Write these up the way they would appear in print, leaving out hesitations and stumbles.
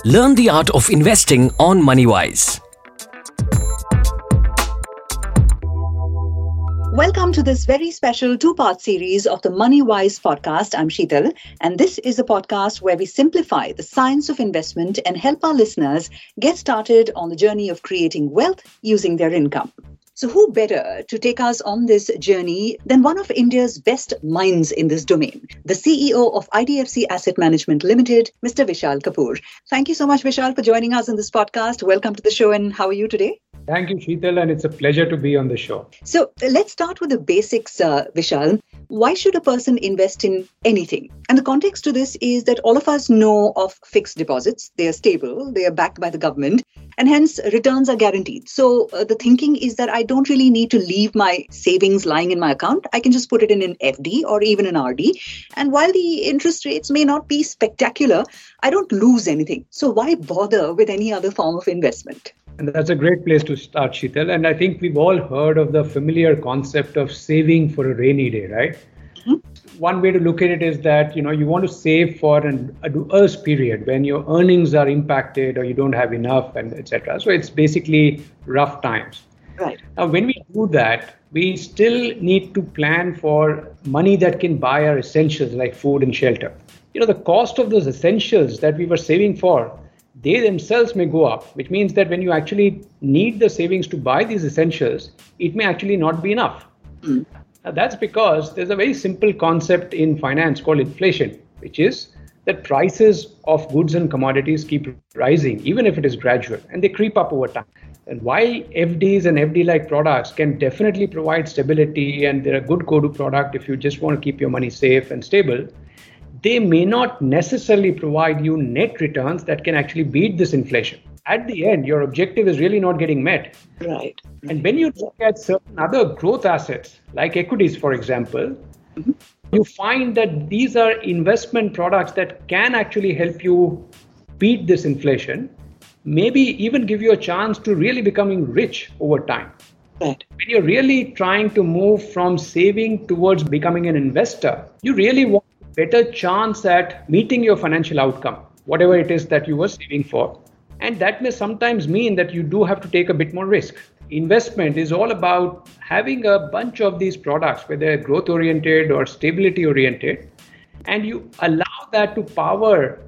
Learn the art of investing on MoneyWise. Welcome to this very special two-part series of the MoneyWise podcast. I'm Sheetal, and this is a podcast where we simplify the science of investment and help our listeners get started on the journey of creating wealth using their income. So who better to take us on this journey than one of India's best minds in this domain, the CEO of IDFC Asset Management Limited, Mr. Vishal Kapoor. Thank you so much, Vishal, for joining us on this podcast. Welcome to the show, and how are you today? Thank you, Sheetal, and it's a pleasure to be on the show. So let's start with the basics, Vishal. Why should a person invest in anything? And the context to this is that all of us know of fixed deposits. They are stable, they are backed by the government, and hence returns are guaranteed. So the thinking is that I don't really need to leave my savings lying in my account. I can just put it in an FD or even an RD. And while the interest rates may not be spectacular, I don't lose anything. So why bother with any other form of investment? And that's a great place to start, Sheetal. And I think we've all heard of the familiar concept of saving for a rainy day, right? Mm-hmm. One way to look at it is that, you want to save for a worse period when your earnings are impacted or you don't have enough, and etc. So it's basically rough times. Right. Now, when we do that, we still need to plan for money that can buy our essentials like food and shelter. The cost of those essentials that we were saving for, they themselves may go up, which means that when you actually need the savings to buy these essentials, it may actually not be enough. Mm. Now, that's because there's a very simple concept in finance called inflation, which is that prices of goods and commodities keep rising, even if it is gradual, and they creep up over time. And while FDs and FD-like products can definitely provide stability, and they're a good go-to product if you just want to keep your money safe and stable, they may not necessarily provide you net returns that can actually beat this inflation. At the end, your objective is really not getting met. Right. And when you look at certain other growth assets, like equities, for example, mm-hmm. you find that these are investment products that can actually help you beat this inflation, maybe even give you a chance to really becoming rich over time. Right. When you're really trying to move from saving towards becoming an investor, you really want better chance at meeting your financial outcome, whatever it is that you were saving for. And that may sometimes mean that you do have to take a bit more risk. Investment is all about having a bunch of these products, whether they're growth oriented or stability oriented, and you allow that to power,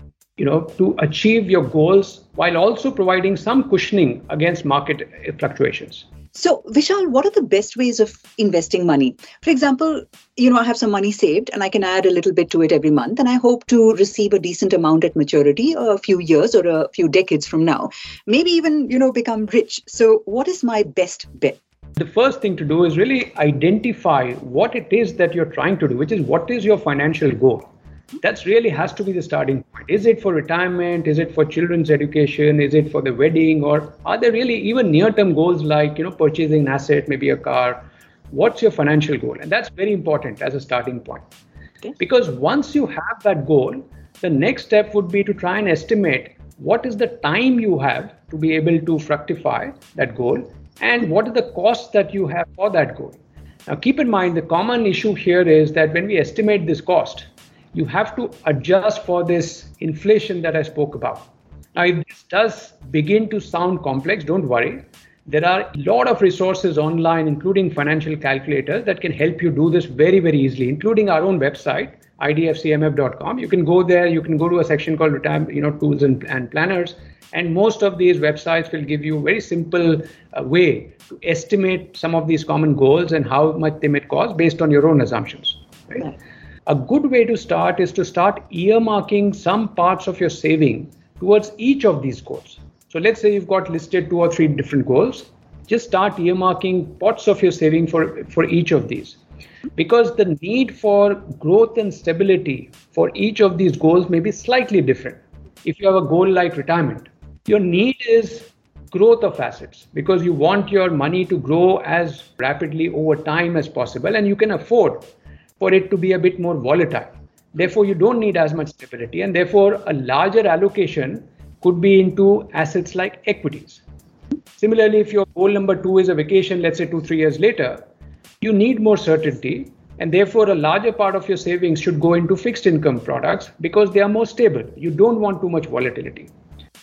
to achieve your goals while also providing some cushioning against market fluctuations. So, Vishal, what are the best ways of investing money? For example, I have some money saved and I can add a little bit to it every month, and I hope to receive a decent amount at maturity a few years or a few decades from now. Maybe even, become rich. So what is my best bet? The first thing to do is really identify what it is that you're trying to do, which is what is your financial goal? That's really has to be the starting point. Is it for retirement? Is it for children's education? Is it for the wedding? Or are there really even near-term goals like, purchasing an asset, maybe a car? What's your financial goal? And that's very important as a starting point. Okay. Because once you have that goal, the next step would be to try and estimate what is the time you have to be able to fructify that goal and what are the costs that you have for that goal. Now, keep in mind, the common issue here is that when we estimate this cost, you have to adjust for this inflation that I spoke about. Now, if this does begin to sound complex, don't worry. There are a lot of resources online, including financial calculators, that can help you do this very, very easily, including our own website, idfcmf.com. You can go there, you can go to a section called retirement, tools and planners. And most of these websites will give you a very simple way to estimate some of these common goals and how much they may cost based on your own assumptions. Right? A good way to start is to start earmarking some parts of your saving towards each of these goals. So let's say you've got listed 2 or 3 different goals. Just start earmarking pots of your saving for each of these. Because the need for growth and stability for each of these goals may be slightly different. If you have a goal like retirement, your need is growth of assets because you want your money to grow as rapidly over time as possible, and you can afford for it to be a bit more volatile. Therefore, you don't need as much stability, and therefore a larger allocation could be into assets like equities. Similarly, if your goal number 2 is a vacation, let's say 2-3 years later, you need more certainty, and therefore a larger part of your savings should go into fixed income products because they are more stable. You don't want too much volatility.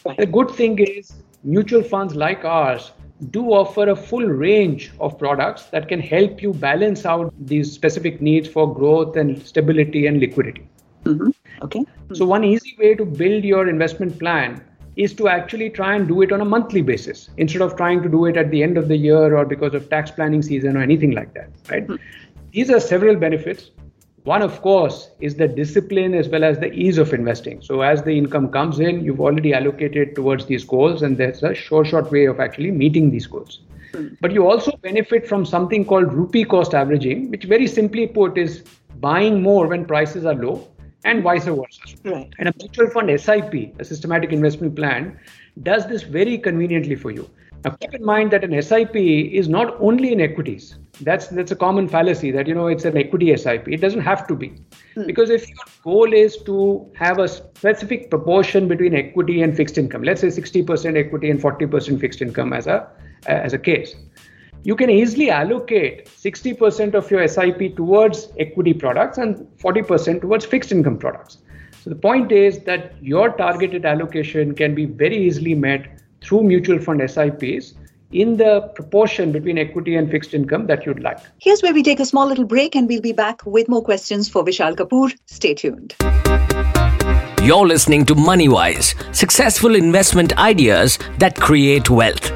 The good thing is mutual funds like ours do offer a full range of products that can help you balance out these specific needs for growth and stability and liquidity. Okay. So one easy way to build your investment plan is to actually try and do it on a monthly basis instead of trying to do it at the end of the year or because of tax planning season or anything like that, right? These are several benefits. One, of course, is the discipline as well as the ease of investing. So as the income comes in, you've already allocated towards these goals, and there's a short way of actually meeting these goals. But you also benefit from something called rupee cost averaging, which very simply put is buying more when prices are low and vice versa. Right. And a mutual fund SIP, a systematic investment plan, does this very conveniently for you. Now, keep in mind that an SIP is not only in equities. That's a common fallacy that, it's an equity SIP. It doesn't have to be. Because if your goal is to have a specific proportion between equity and fixed income, let's say 60% equity and 40% fixed income as a case, you can easily allocate 60% of your SIP towards equity products and 40% towards fixed income products. So the point is that your targeted allocation can be very easily met through mutual fund SIPs in the proportion between equity and fixed income that you'd like. Here's where we take a small little break and we'll be back with more questions for Vishal Kapoor. Stay tuned. You're listening to MoneyWise, successful investment ideas that create wealth.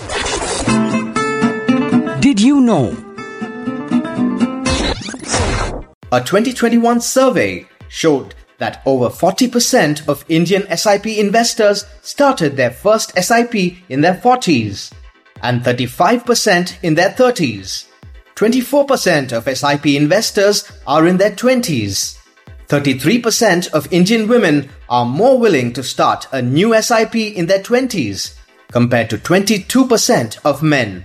Did you know? A 2021 survey showed that over 40% of Indian SIP investors started their first SIP in their 40s and 35% in their 30s. 24% of SIP investors are in their 20s. 33% of Indian women are more willing to start a new SIP in their 20s compared to 22% of men.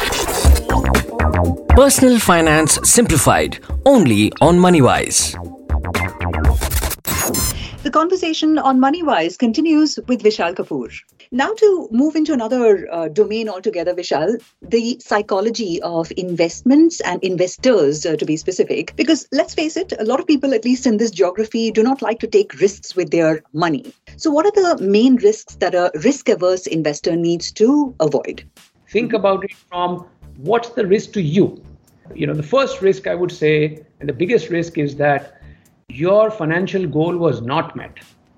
Personal Finance Simplified, only on MoneyWise. The conversation on MoneyWise continues with Vishal Kapoor. Now to move into another domain altogether, Vishal, the psychology of investments and investors, to be specific, because let's face it, a lot of people, at least in this geography, do not like to take risks with their money. So what are the main risks that a risk-averse investor needs to avoid? Think about it from what's the risk to you? The first risk I would say, and the biggest risk is that your financial goal was not met.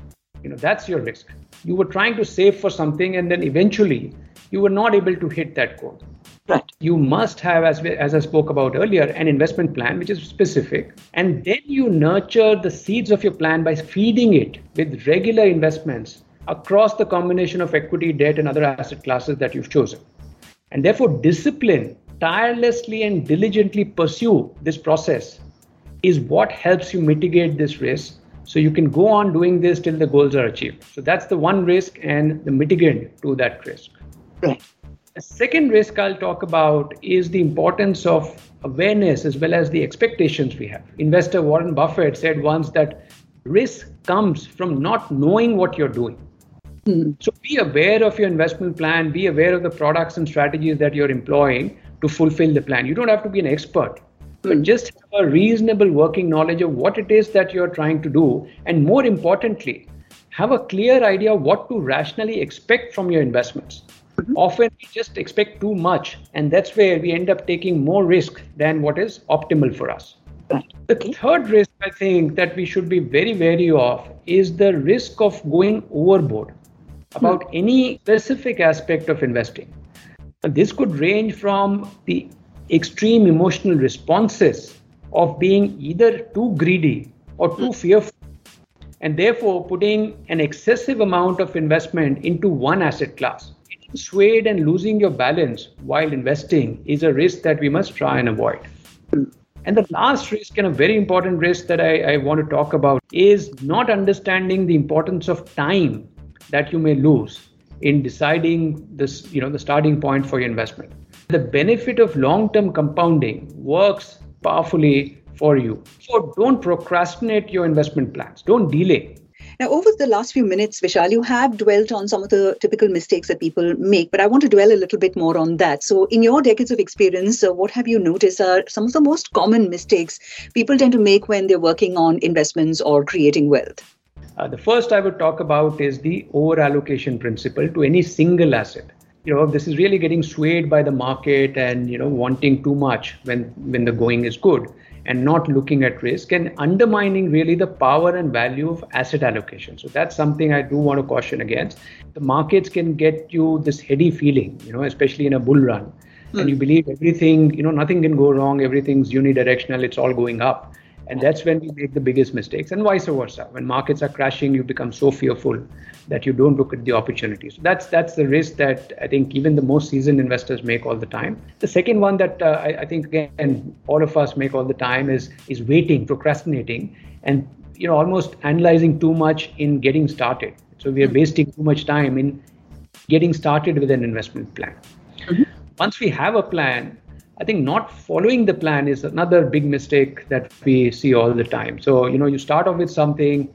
That's your risk. You were trying to save for something and then eventually you were not able to hit that goal. Right. You must have, as I spoke about earlier, an investment plan which is specific, and then you nurture the seeds of your plan by feeding it with regular investments across the combination of equity, debt, and other asset classes that you've chosen. And therefore, discipline, tirelessly and diligently pursue this process is what helps you mitigate this risk. So you can go on doing this till the goals are achieved. So that's the one risk and the mitigant to that risk. Right. The second risk I'll talk about is the importance of awareness as well as the expectations we have. Investor Warren Buffett said once that risk comes from not knowing what you're doing. So be aware of your investment plan, be aware of the products and strategies that you're employing to fulfill the plan. You don't have to be an expert, but just have a reasonable working knowledge of what it is that you're trying to do. And more importantly, have a clear idea of what to rationally expect from your investments. Often we just expect too much, and that's where we end up taking more risk than what is optimal for us. Right. The third risk I think that we should be very wary of is the risk of going overboard about any specific aspect of investing. And this could range from the extreme emotional responses of being either too greedy or too fearful, and therefore putting an excessive amount of investment into one asset class. Getting swayed and losing your balance while investing is a risk that we must try and avoid. And the last risk, and a very important risk that I want to talk about, is not understanding the importance of time that you may lose in deciding this, the starting point for your investment. The benefit of long-term compounding works powerfully for you. So don't procrastinate your investment plans. Don't delay. Now, over the last few minutes, Vishal, you have dwelt on some of the typical mistakes that people make, but I want to dwell a little bit more on that. So in your decades of experience, what have you noticed are some of the most common mistakes people tend to make when they're working on investments or creating wealth? The first I would talk about is the over-allocation principle to any single asset. This is really getting swayed by the market and, wanting too much when the going is good and not looking at risk and undermining really the power and value of asset allocation. So that's something I do want to caution against. The markets can get you this heady feeling, especially in a bull run. And you believe everything, nothing can go wrong. Everything's unidirectional. It's all going up. And that's when we make the biggest mistakes, and vice versa. When markets are crashing, you become so fearful that you don't look at the opportunities. So that's the risk that I think even the most seasoned investors make all the time. The second one that I think, again, all of us make all the time is waiting, procrastinating, and almost analyzing too much in getting started. So we are wasting too much time in getting started with an investment plan. Once we have a plan, I think not following the plan is another big mistake that we see all the time. So, you start off with something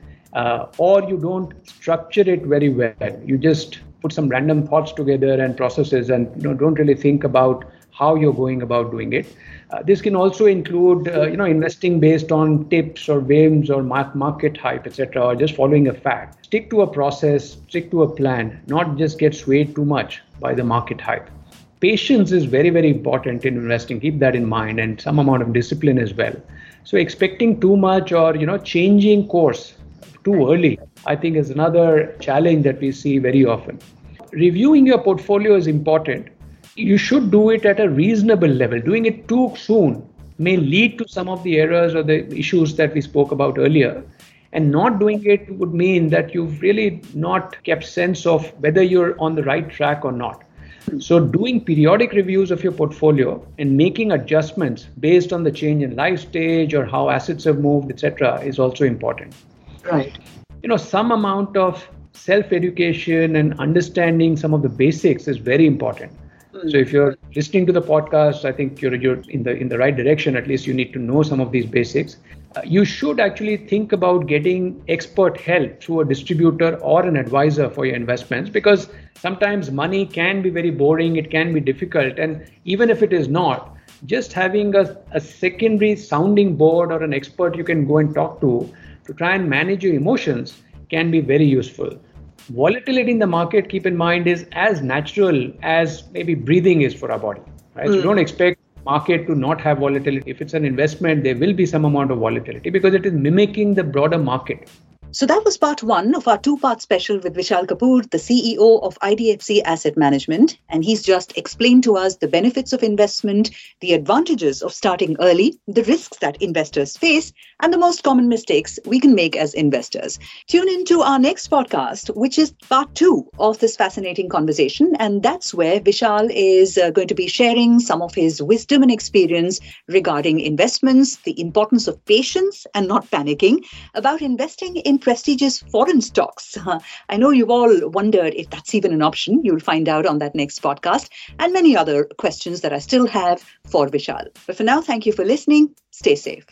or you don't structure it very well. You just put some random thoughts together and processes and don't really think about how you're going about doing it. This can also include, investing based on tips or whims or market hype, etc., or just following a fad. Stick to a process, stick to a plan, not just get swayed too much by the market hype. Patience is very, very important in investing. Keep that in mind, and some amount of discipline as well. So expecting too much or, changing course too early, I think is another challenge that we see very often. Reviewing your portfolio is important. You should do it at a reasonable level. Doing it too soon may lead to some of the errors or the issues that we spoke about earlier. And not doing it would mean that you've really not kept sense of whether you're on the right track or not. So doing periodic reviews of your portfolio and making adjustments based on the change in life stage or how assets have moved, etc., is also important. Right. Some amount of self-education and understanding some of the basics is very important. So if you're listening to the podcast, I think you're in the right direction. At least you need to know some of these basics. You should actually think about getting expert help through a distributor or an advisor for your investments, because sometimes money can be very boring. It can be difficult. And even if it is not, just having a secondary sounding board or an expert you can go and talk to try and manage your emotions can be very useful. Volatility in the market, keep in mind, is as natural as maybe breathing is for our body, right? So don't expect market to not have volatility. If it's an investment, there will be some amount of volatility because it is mimicking the broader market. So that was part one of our two-part special with Vishal Kapoor, the CEO of IDFC Asset Management. And he's just explained to us the benefits of investment, the advantages of starting early, the risks that investors face, and the most common mistakes we can make as investors. Tune in to our next podcast, which is part two of this fascinating conversation. And that's where Vishal is going to be sharing some of his wisdom and experience regarding investments, the importance of patience and not panicking, about investing in prestigious foreign stocks. I know you've all wondered if that's even an option. You'll find out on that next podcast, and many other questions that I still have for Vishal. But for now, thank you for listening. Stay safe.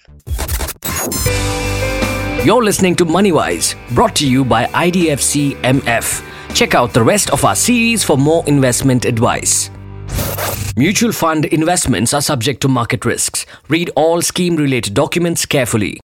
You're listening to MoneyWise, brought to you by IDFC MF. Check out the rest of our series for more investment advice. Mutual fund investments are subject to market risks. Read all scheme-related documents carefully.